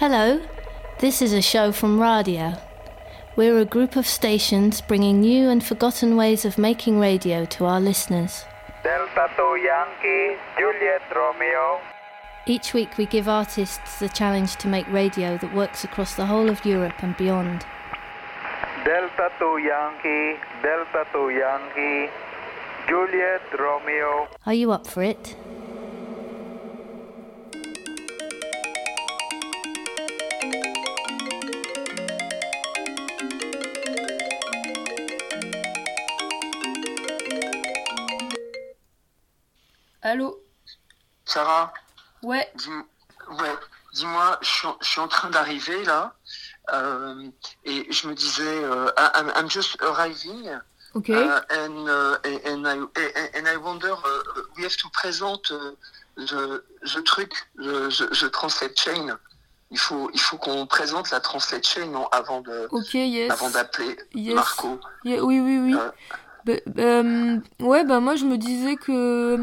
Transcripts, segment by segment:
Hello, this is a show from Radio. We're a group of stations bringing new and forgotten ways of making radio to our listeners. Delta 2 Yankee, Juliet Romeo. Each week we give artists the challenge to make radio that works across the whole of Europe and beyond. Delta 2 Yankee, Juliet Romeo. Are you up for it? Allô? Sarah? Ouais. Dis-moi, je suis en train d'arriver là, et je me disais, I'm just arriving, Okay. and I wonder, we have to present the truc, the translate chain. Il faut qu'on présente la translate chain avant d'appeler Yes. Marco. Yeah, oui. Moi je me disais que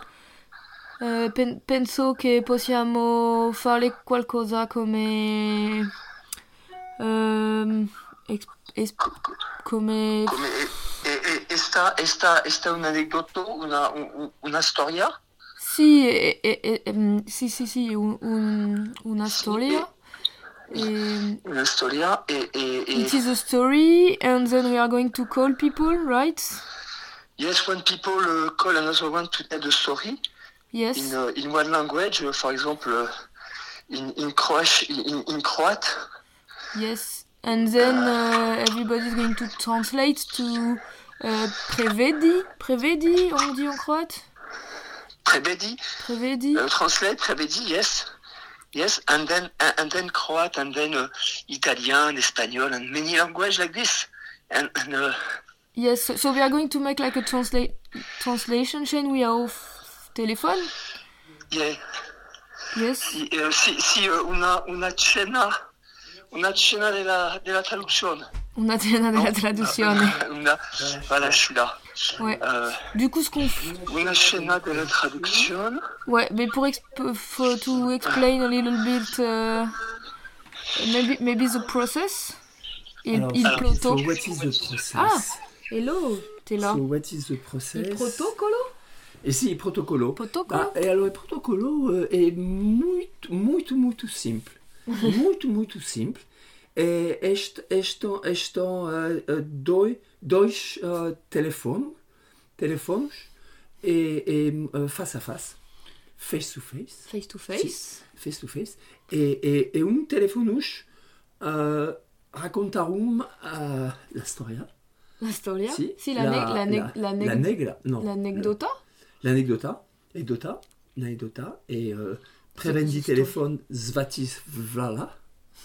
penso che possiamo fare qualcosa come come Esta un aneddoto, una storia? sì, una storia. Una storia It is a story, and then we are going to call people, right? Yes, when people call another one to tell the story Yes. in one language, for example, in Croat. Yes. And then everybody's going to translate to prevedi, on dit en croate? Prevedi. Translate, prevedi, yes. Yes, and then Croat, and then Italian, Espanol, and many languages like this. And Yes, so we are going to make like a translation chain via telephone? yeah. Yes. Sì, una cena della traduzione. Una cena della traduzione. Voilà, je suis là. Ouais. Du coup, ce qu'on fait... Una cena della traduzione. Ouais, mais to explain a little bit, maybe the process. So what is the process? Ah, hello, t'es là. So what is the process? Il protocolo? Sì, il protocollo. Protocollo? E allora il protocollo è molto semplice. Muito simples. Estão dois telefones e face a face, face to face. Face to face? Sì, face to face. E un telefonus raccontarum la storia. La storia? Sì, Sì, l'anedota. L'anedota e prevendi telefon Zvatisvlala.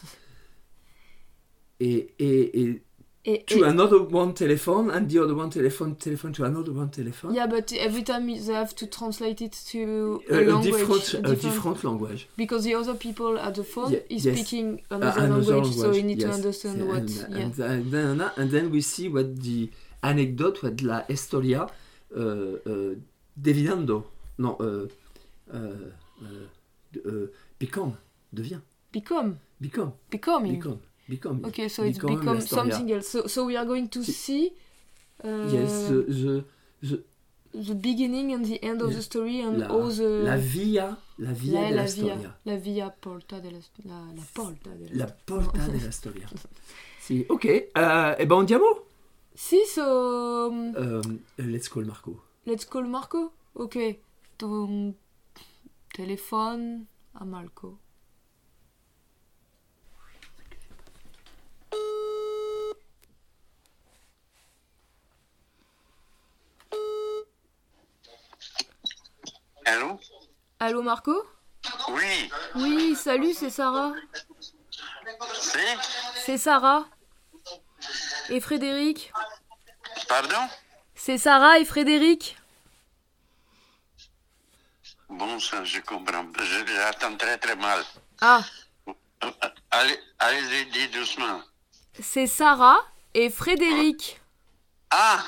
E to another one telephone, and the other one telephone to another one telephone. Yeah, but every time they have to translate it to a language. Different language. Because the other people at the phone is yes. speaking another language, so you need to understand what... And then we see what the anecdote, what la historia devinando. No, devient. Becoming. Okay, so it's become something else. So we are going to see yes, the beginning and the end of the story and all the... La via della storia. La via porta della porta della La porta della storia. Sì, ok. E ben andiamo? Sì, so... Let's call Marco. Ok. Ton téléphone à Marco. Allô? Allô Marco? Oui. Oui, salut, c'est Sarah. C'est Sarah. Et Frédéric. Pardon? C'est Sarah et Frédéric. Bon, ça, je comprends. J'attends très mal. Ah. Allez, dis doucement. C'est Sarah et Frédéric. Ah!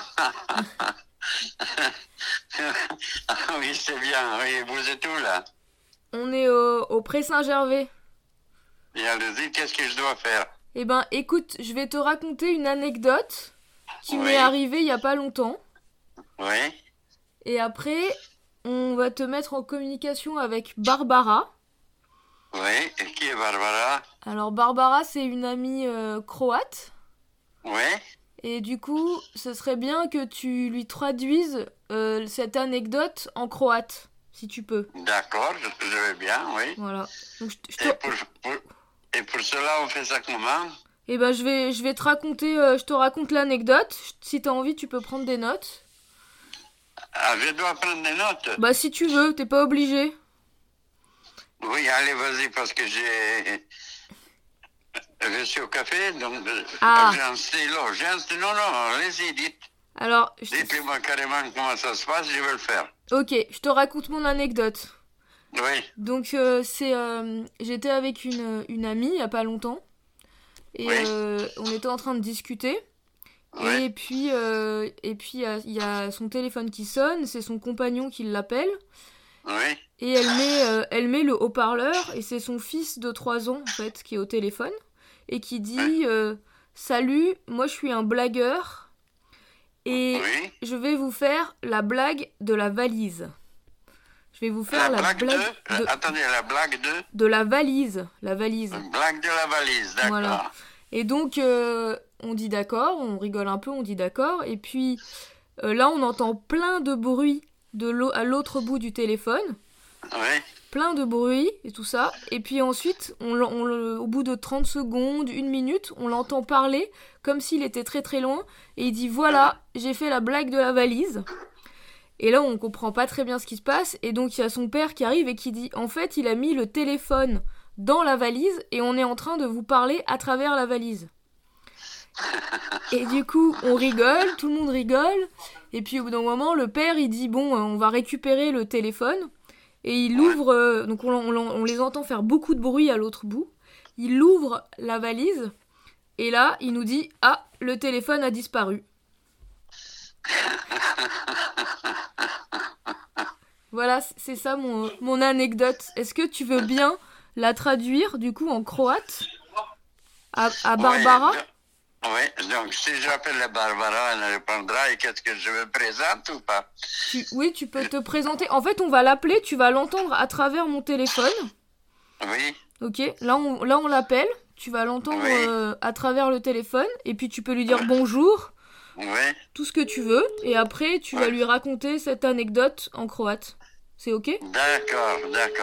Oui, c'est bien. Oui, vous êtes où, là? On est au Pré Saint-Gervais. Et allez-y, qu'est-ce que je dois faire? Eh ben, écoute, je vais te raconter une anecdote qui m'est arrivée il y a pas longtemps. Oui. Et après, on va te mettre en communication avec Barbara. Oui, et qui est Barbara? Alors, Barbara, c'est une amie croate. Oui. Et du coup, ce serait bien que tu lui traduises cette anecdote en croate, si tu peux. D'accord, je vais bien, oui. Voilà. Donc, Et pour cela, on fait ça comment? Eh ben, je vais te raconter, je te raconte l'anecdote. Si t'as envie, tu peux prendre des notes. Ah, je dois prendre des notes? Bah, si tu veux, t'es pas obligé. Oui, allez, vas-y, parce que je suis au café, donc j'ai un stylo. Non, allez-y, dites. Alors, dites-moi carrément comment ça se passe, je vais le faire. Ok, je te raconte mon anecdote. Oui. Donc, j'étais avec une amie il y a pas longtemps. Et on était en train de discuter. Oui. Et puis, il y a son téléphone qui sonne, c'est son compagnon qui l'appelle. Oui. Et elle met le haut-parleur, et c'est son fils de 3 ans, en fait, qui est au téléphone, et qui dit Salut, moi je suis un blagueur, et je vais vous faire la blague de la valise. Je vais vous faire la blague de... Attendez, la blague de... De la valise, la valise. Une blague de la valise, d'accord. Voilà. Et donc, on dit d'accord, on rigole un peu, on dit d'accord, et puis là, on entend plein de bruit à l'autre bout du téléphone. Oui. Plein de bruit et tout ça. Et puis ensuite, au bout de 30 secondes, 1 minute, on l'entend parler comme s'il était très très loin. Et il dit voilà, j'ai fait la blague de la valise. Et là, on comprend pas très bien ce qui se passe. Et donc, il y a son père qui arrive et qui dit en fait, il a mis le téléphone dans la valise et on est en train de vous parler à travers la valise. Et du coup, on rigole, tout le monde rigole. Et puis au bout d'un moment, le père, il dit bon, on va récupérer le téléphone. Et il ouvre, donc on les entend faire beaucoup de bruit à l'autre bout. Il ouvre la valise. Et là, il nous dit ah, le téléphone a disparu. Voilà, c'est ça mon anecdote. Est-ce que tu veux bien la traduire, du coup, en croate à Barbara? Oui, donc si j'appelle la Barbara, elle répondra, et qu'est-ce que je me présente ou pas? Oui, tu peux te présenter. En fait, on va l'appeler, tu vas l'entendre à travers mon téléphone. Oui. Ok, là on l'appelle, tu vas l'entendre à travers le téléphone, et puis tu peux lui dire bonjour, tout ce que tu veux, et après tu vas lui raconter cette anecdote en croate. C'est ok? D'accord.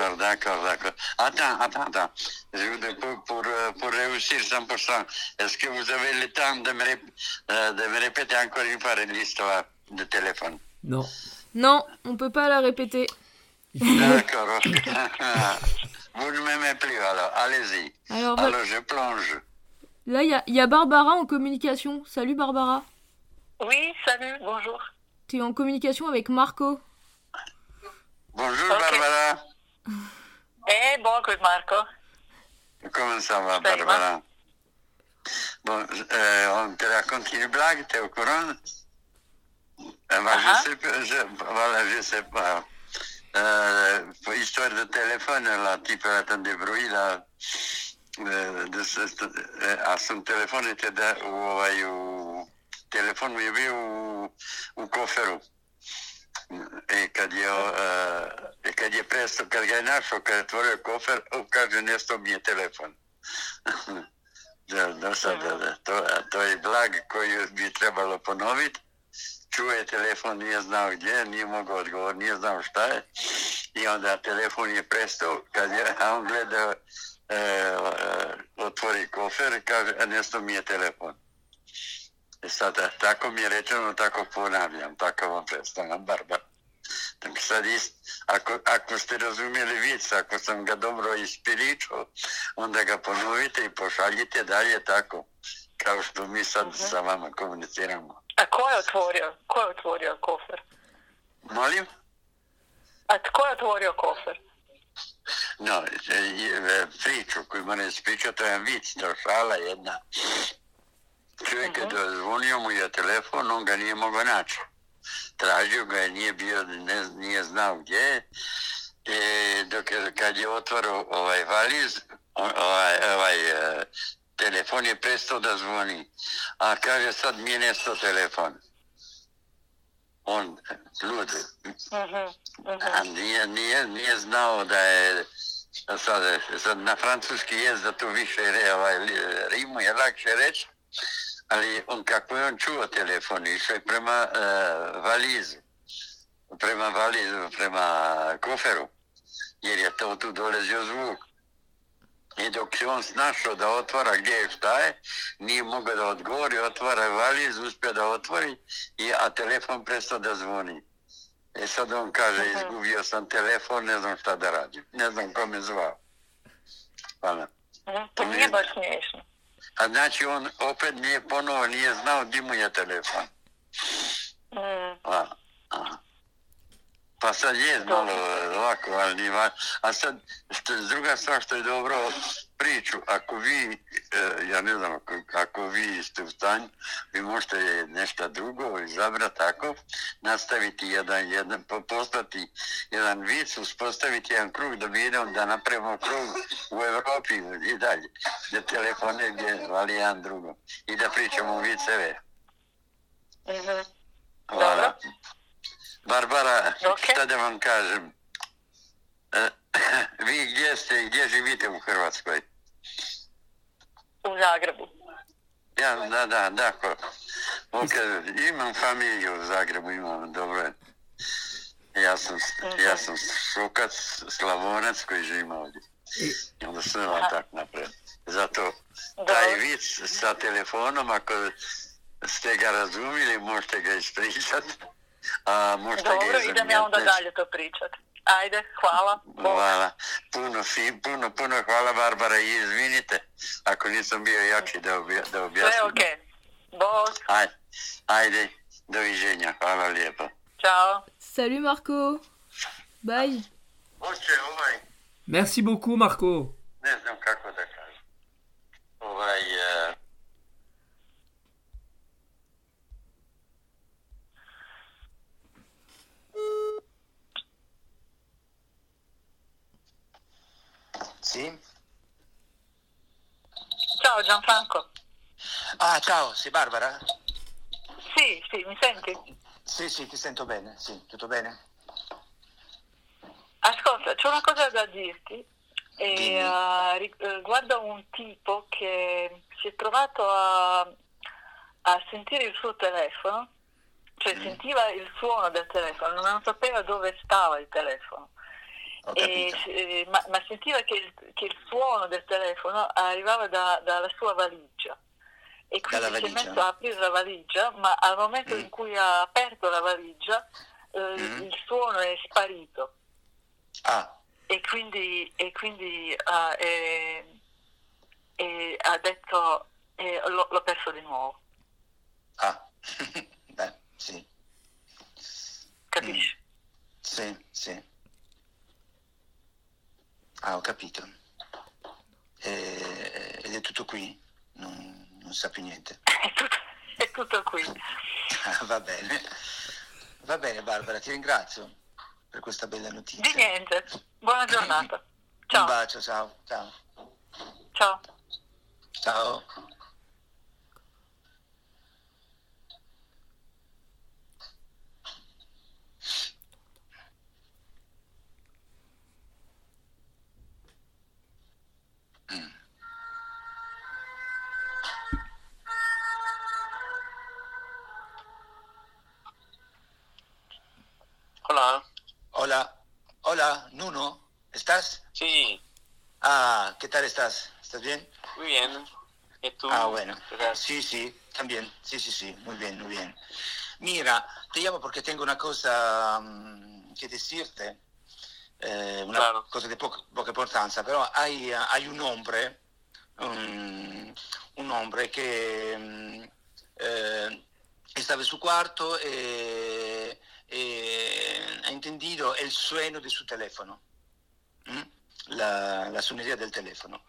Attends. Pour réussir 100%, est-ce que vous avez le temps de me répéter encore une fois l'histoire de téléphone? Non, on peut pas la répéter. D'accord. Vous ne m'aimez plus alors, allez-y. Alors je plonge. Là, il y a Barbara en communication. Salut Barbara. Oui, salut, bonjour. Tu es en communication avec Marco. Bonjour Barbara. Bonjour Marco. Comment ça va Barbara? Bon, on te raconte une blague, t'es au courant? Je sais pas. Histoire de téléphone, là, tu peux attendre des bruits, là. A son telefon je da u telefon mi je bio u koferu. Kad je prestao, kad ga je našao, kad je otvorio kofer, kaže nestao mi je telefon. To je blag koju bi trebalo ponoviti. Čuje telefon, nije znao gdje, nije mogao odgovoriti, nije znao šta je. I onda telefon je prestao, a on gleda, otvori kofer i kaže, nestao mi je telefon. I sada, tako mi je rečeno, tako ponavljam, tako vam predstavljam, Barbara. Tako sad ako ste razumjeli vic, ako sam ga dobro ispiričao, onda ga ponovite i pošaljite dalje tako, kao što mi sad sa vama komuniciramo. A ko je otvorio kofer? Molim? A tko je otvorio kofer? No, priču koju moram ispričati, to je vic, to je šala jedna. Čovjek je dozvonio mu je telefon, on ga nije mogao naći. Tražio ga je, nije znao gdje je. Kad je otvorio valiz, telefon je prestao da zvoni. A kaže, sad mi je nestao telefon. On, lud, a nije znao da je sad na francuski jest da to više rimu je lakše reći, ali on kako je on čuo telefon, išao je prema valizu, prema koferu, jer je to tu dolazio zvuk. I dok se on snašao da otvara gdje je šta je, nije mogao da odgovori, otvara valiz, uspio da otvori, a telefon prestao da zvoni. Sad on kaže, izgubio sam telefon, ne znam šta da radim, ne znam ko me zvao. Hvala. To nije baš smiješno. A znači on opet ponovo nije znao gdje mu je telefon. Pa sad je malo lako, ali nije važno. A sad, druga stvar što je dobro priču, ako vi, ja ne znam, ako vi ste u stanju, vi možete nešto drugo izabrati tako, nastaviti postati jedan vic, uspostaviti jedan krug da bi idemo da napravimo krug u Evropi i dalje, gdje telefone gdje vali jedan drugo i da pričamo viceve. Dobro. Barbara, šta da vam kažem? Vi gdje živite u Hrvatskoj? U Zagrebu. Da. Imam familiju u Zagrebu, imam, dobro. Ja sam Šukac, Slavonac koji živim ovdje. I onda sam tako napred. Zato taj vic sa telefonom, ako ste ga razumili, možete ga ispričati. Dobro, idem ja onda dalje to pričat. Ajde, hvala. Hvala. Puno hvala, Barbara, i izvinite ako nisam bio jači da objasnim. Sve okej. Bog. Ajde, doviđenja, hvala lijepo. Ciao. Salut Marco. Bye. Merci beaucoup, Marco. Ne znam kako da kažem. Sì? Ciao Gianfranco. Ah, ciao, sei Barbara? Sì, mi senti? Sì, ti sento bene, sì, tutto bene? Ascolta, c'è una cosa da dirti. Riguarda un tipo che si è trovato a sentire il suo telefono, cioè sentiva il suono del telefono, non sapeva dove stava il telefono. Ma sentiva che il suono del telefono arrivava dalla sua valigia e quindi si è messo a aprire la valigia, ma al momento in cui ha aperto la valigia il suono è sparito e quindi ha detto l'ho perso di nuovo. Beh, sì. Capisci? Sì. Ho capito. Ed è tutto qui? Non sa più niente? È tutto qui. Va bene Barbara, ti ringrazio per questa bella notizia. Di niente, buona giornata. Ciao. Un bacio, ciao. Ciao. Hola, Nuno, ¿estás? Sí. ¿Qué tal estás? ¿Estás bien? Muy bien. ¿Y tú? Bueno. Sí, también. Sí, muy bien. Mira, te llamo porque tengo una cosa que decirte, cosa de poca importanza, pero hay un hombre que estaba en su cuarto e ha entendido el sueno de su teléfono, la suonería del teléfono,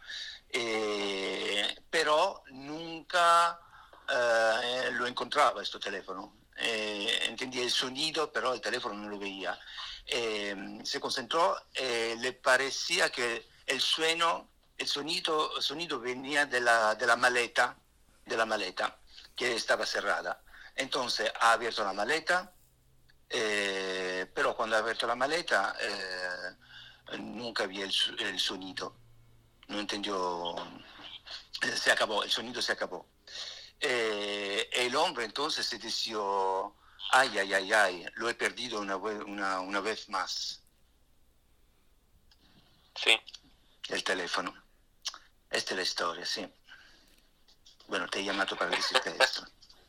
pero nunca lo encontraba questo telefono, entendía el sonido pero el teléfono no lo veía, se concentró, le parecía que el sueno el sonido venía de la maleta que estaba cerrada. Entonces ha abierto la maleta, pero cuando ha abierto la maleta nunca había el sonido. No entendió, se acabó, el sonido se acabó. El hombre entonces se dijo, ay, lo he perdido una vez más. Sí. El teléfono. Esta es la historia, sí. Bueno, te he llamado para decirte esto.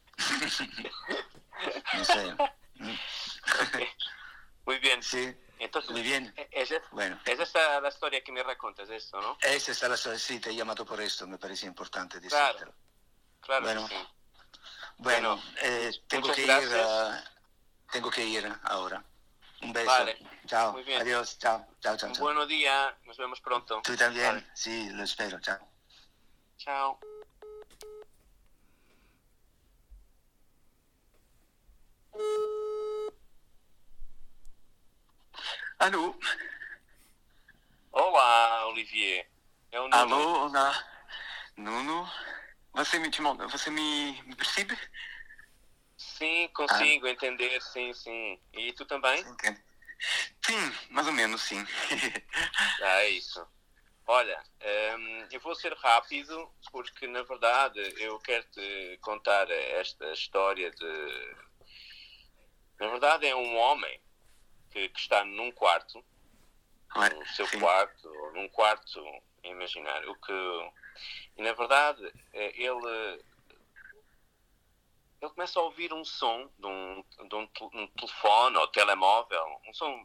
No sé. Okay. Muy bien. Sí. Entonces, muy bien. Bueno. Es esta la historia que me racontas, esto, ¿no? Esa es la historia, sí, te he llamado por esto, me parece importante decírtelo. Claro, bueno, sí. Bueno, tengo que ir ahora. Un beso. Vale. Chao. Muy bien. Adiós. Chao. Un buen día. Nos vemos pronto. Tú también. Vale. Sí, lo espero. Chao. Chao. Alô? Olá, Olivier. É o Nuno. Alô, olá. Nuno? Você me percebe? Sim, consigo entender, sim. E tu também? Sim, mais ou menos, sim. É isso. Olha, eu vou ser rápido porque, na verdade, eu quero te contar esta história de... Na verdade, é um homem que está num quarto, no seu quarto, ou num quarto imaginário, e na verdade ele começa a ouvir um som de um telefone ou telemóvel, um som,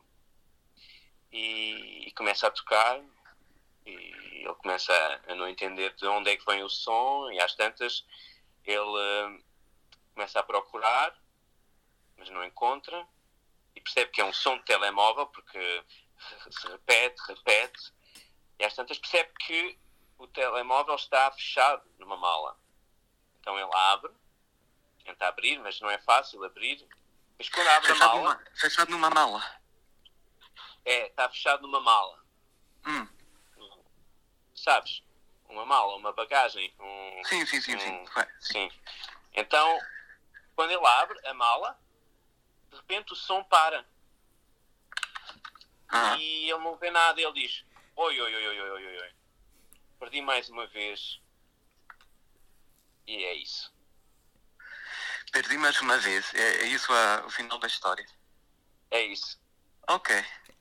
e começa a tocar, e ele começa a não entender de onde é que vem o som, e às tantas ele começa a procurar, mas não encontra, e percebe que é um som de telemóvel, porque se repete, e às tantas percebe que o telemóvel está fechado numa mala. Então ele abre, tenta abrir, mas não é fácil abrir. Mas quando abre a mala... Fechado numa mala? Está fechado numa mala. Sabes? Uma mala, uma bagagem. Sim. Então, quando ele abre a mala, de repente o som para. E ele não vê nada, ele diz: oi. Perdi mais uma vez. E é isso. Perdi mais uma vez. É isso o final da história? É isso. Ok.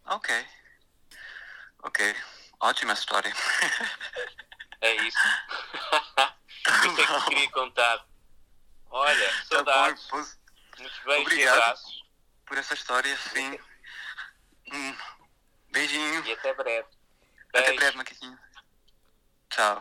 Ótima história. É isso. Isso é que te queria contar. Olha, saudades. Muitos beijos e abraços. Por essa história, sim. Beijinho. E até breve. Até breve, Maquiquinho. Tchau.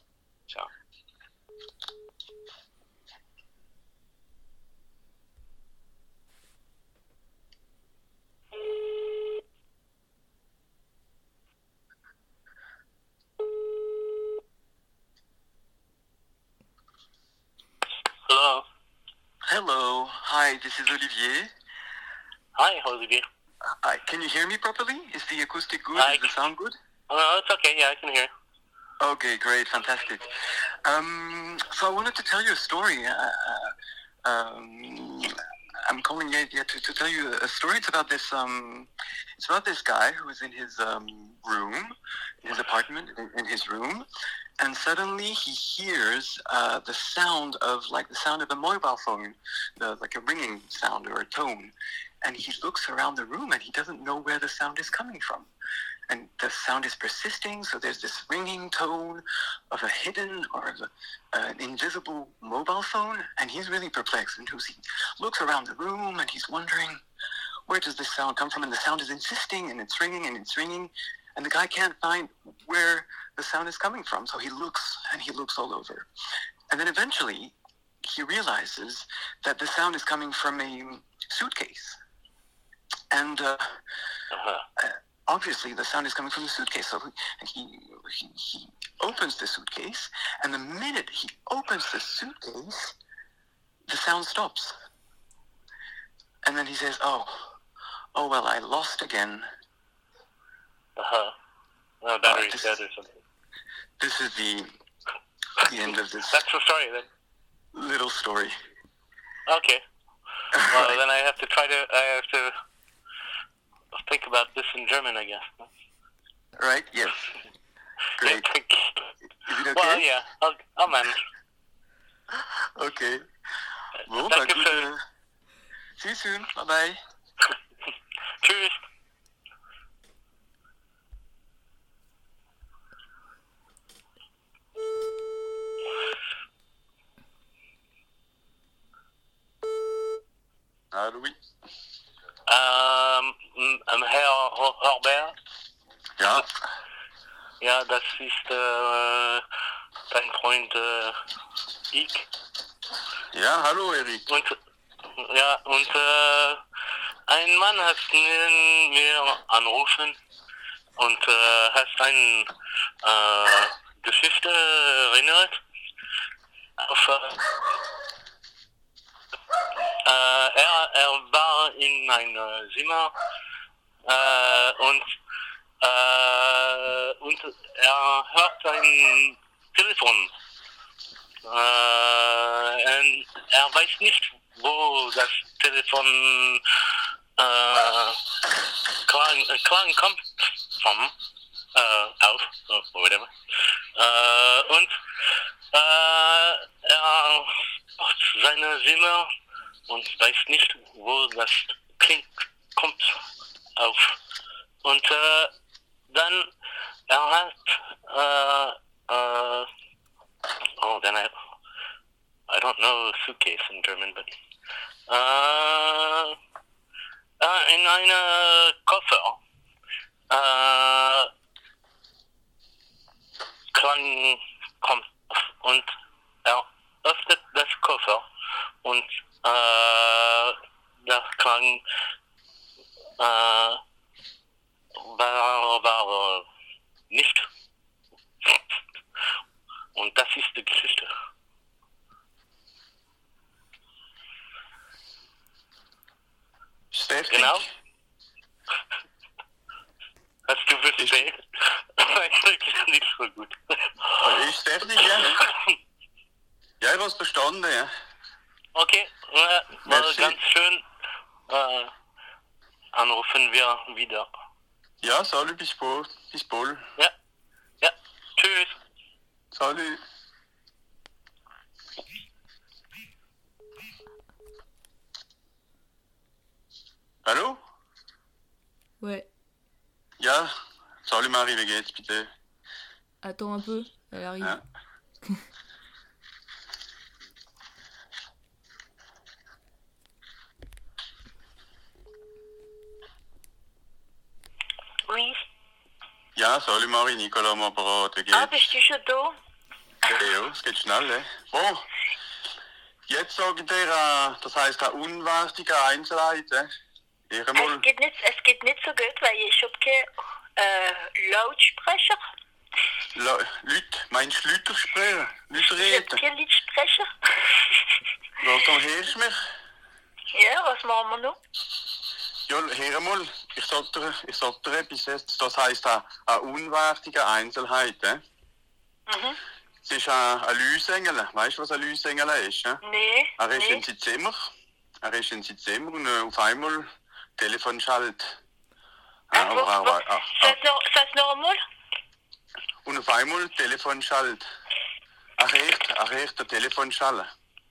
Hello. Hi, this is Olivier. Hi, Olivier. Hi, can you hear me properly? Is the acoustic good? Is the sound good? Oh, it's okay. Yeah, I can hear. Okay, great, fantastic. So I wanted to tell you a story. I'm calling to tell you a story. It's about this guy who is in his room, in his apartment, in his room, and suddenly he hears the sound of a mobile phone, like a ringing sound or a tone, and he looks around the room and he doesn't know where the sound is coming from. And the sound is persisting, so there's this ringing tone of a hidden or an invisible mobile phone, and he's really perplexed. And he looks around the room and he's wondering, where does this sound come from? And the sound is insisting, and it's ringing, and the guy can't find where the sound is coming from. So he looks all over. And then eventually, he realizes that the sound is coming from a suitcase. And obviously, the sound is coming from the suitcase. So he opens the suitcase, and the minute he opens the suitcase, the sound stops. And then he says, oh well, I lost again. Battery's dead or something. this is the end of this. That's the story then. Little story. Okay. Well, then I have to think about this in German, I guess. Right? Yes. Great. Yeah, Is it okay? well, yeah, I'll manage. Okay. Bon, Danke gut. schön. See you soon. Bye-bye. Tschüss. Hallo, oui. Herr Herbert? Ja. Ja, das ist dein Freund ich. Ja, hallo, Erik. Und ein Mann hat mir angerufen und hat eine Geschichte erinnert. Er war in einem Zimmer und er hört ein Telefon. Er weiß nicht, wo das Telefon Klang kommt vom auf or whatever. Und er macht seine Zimmer und weiß nicht, wo das kommt auf. Und dann er hat then I don't know suitcase in German, but in einer Koffer Klang kommt und er öffnet das Koffer und der Klang war nicht. Und das ist die Geschichte. Steffi? Genau. Hast du verstehen? Wirklich nicht so gut. Ist Steffi, ja? Ja, ich hab's verstanden, ja. Okay, war Merci. ganz schön. Anrufen wir wieder. Ja, salut, bis bald. Bis bald. Ja, tschüss. Salut. Allô? Ouais. Ja, salut Marie, wie geht's bitte? Attends un peu, elle arrive. Ja. Oui. Ja, salut Marie, Nicolas am Apparat, wie geht's? Ah, bist du schon da? Ja, es geht schnell, ne? Bon, jetzt sage ich dir, das heisst eine unwertige Einzelheit, ne? Es geht nicht so gut, weil ich habe keinen Lautsprecher. Leute, meinst du Leute sprechen? Leute Ich reden? habe keinen Lautsprecher. Warum hörst du mich? Ja, was machen wir noch? Ja, hör mal, ich sag dir etwas jetzt, das heisst eine unwertige Einzelheit, ne? Mhm. Es ist ein Lüsengel, weißt du, was ein Lüsengel ist? Ne? Nee. Er ist in sein Zimmer, und auf einmal Telefon schaltet. Ja, Sag's noch einmal. Und auf einmal Telefon schaltet. Er hört der Telefon schallen.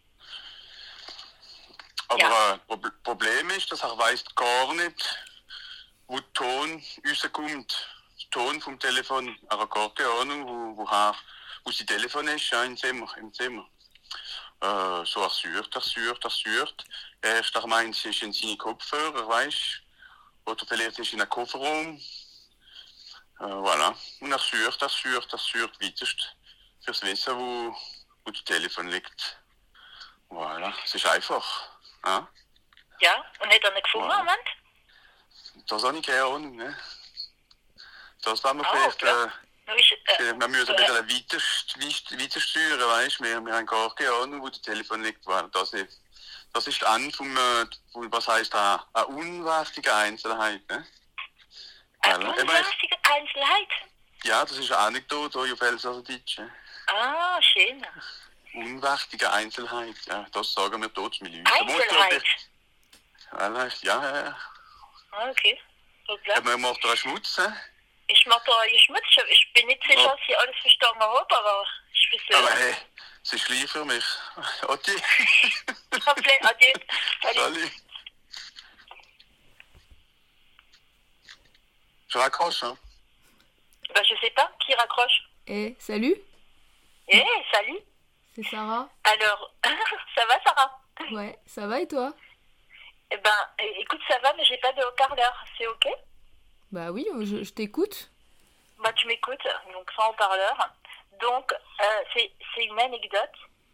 Aber Problem ist, dass er weiss gar nicht, wo der Ton rauskommt. Der Ton vom Telefon. Er hat gar keine Ahnung, wo sein Telefon ist, ja, im Zimmer. So er sucht. Er meint, es ist in seine Kopfhörer, weißt du? Oder vielleicht ist in einem Kofferraum. Voilà. Und er sucht weiterst fürs Wissen, wo das Telefon liegt. Voilà. Es ist einfach. Ja? Ja, und hat er nicht gefunden, Voilà. Moment? Das habe ich keine Ahnung, ne? Das werden wir vielleicht... wir müssen ein bisschen weiter steuern, weißt du? Wir haben gar keine Ahnung, wo das Telefon liegt. Das ist das Ende was heisst eine unwertige Einzelheit, ne? Eine unwertige Einzelheit? Ja, das ist eine Anekdote auf Elsasserdeutsche. Ah, schön. Unwichtige Einzelheit, ja, das sagen wir dort mit Leuten. Einzelheit? Ja. Okay. Ja, man macht da einen Schmutz, Ich mache da einen Schmutz. Ich bin nicht sicher, dass ich alles verstanden habe, aber ich weiß Aber hey, es ist lieb für mich. Adieu. Okay, adieu. Salut. Je raccroche, hein? Ben, je sais pas, qui raccroche? Salut. Salut. C'est Sarah. Alors, ça va, Sarah? Ouais, ça va et toi? Eh ben, écoute, ça va, mais j'ai pas de haut-parleur. C'est ok? Bah oui, je t'écoute. Bah, tu m'écoutes, donc sans haut-parleur. Donc, c'est une anecdote.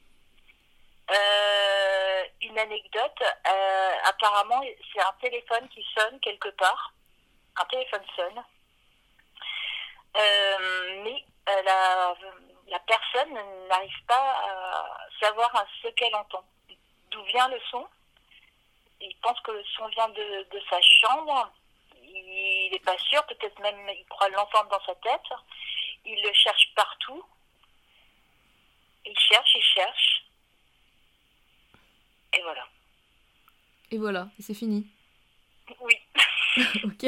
Apparemment, c'est un téléphone qui sonne quelque part. Un téléphone sonne. Mais la personne n'arrive pas à savoir ce qu'elle entend. D'où vient le son? Il pense que le son vient de sa chambre. Il n'est pas sûr, peut-être même il croit l'entendre dans sa tête. Il le cherche partout. Il cherche. Et voilà. Et voilà, et c'est fini. Oui. Ok.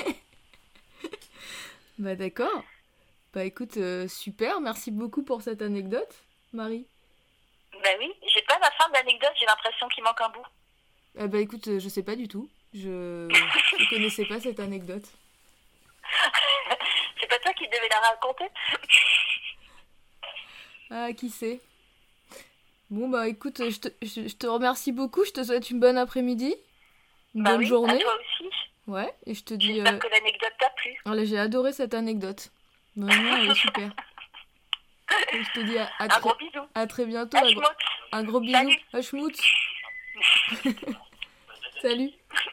Bah d'accord. Bah écoute, super, merci beaucoup pour cette anecdote, Marie. Bah oui, j'ai pas la fin de l'anecdote, j'ai l'impression qu'il manque un bout. Bah écoute, je sais pas du tout. Je connaissais pas cette anecdote. C'est pas toi qui devais la raconter? Ah, qui sait. Bon bah écoute, je te remercie beaucoup, je te souhaite une bonne après-midi, une bonne journée. À toi aussi. Ouais, et je te dis... J'espère que l'anecdote t'a plu. Allez, j'ai adoré cette anecdote. Vraiment, elle est super. Et je te dis un gros bisou. À très bientôt. Un gros bisou. Salut. À schmutz. Salut.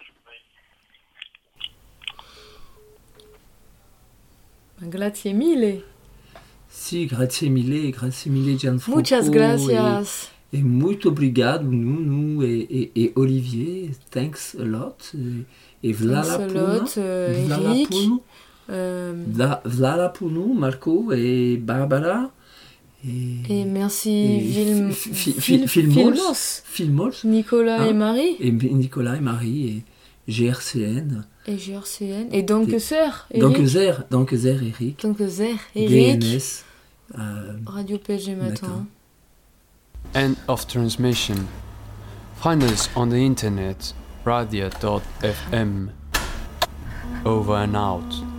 Grazie mille. Sì, grazie mille Gianfranco. Muchas gracias. Et muito obrigado, nous et Olivier. Thanks a lot. Et voilà pour nous. Voilà pour nous, Marco et Barbara. Et merci Filmos. Nicolas et Marie. Et Nicolas et Marie et GRCN. Et Danke sehr, Eric. Danke sehr, Eric. DNS. Radio PSG Matin. End of transmission. Find us on the internet, radio.fm. Over and out.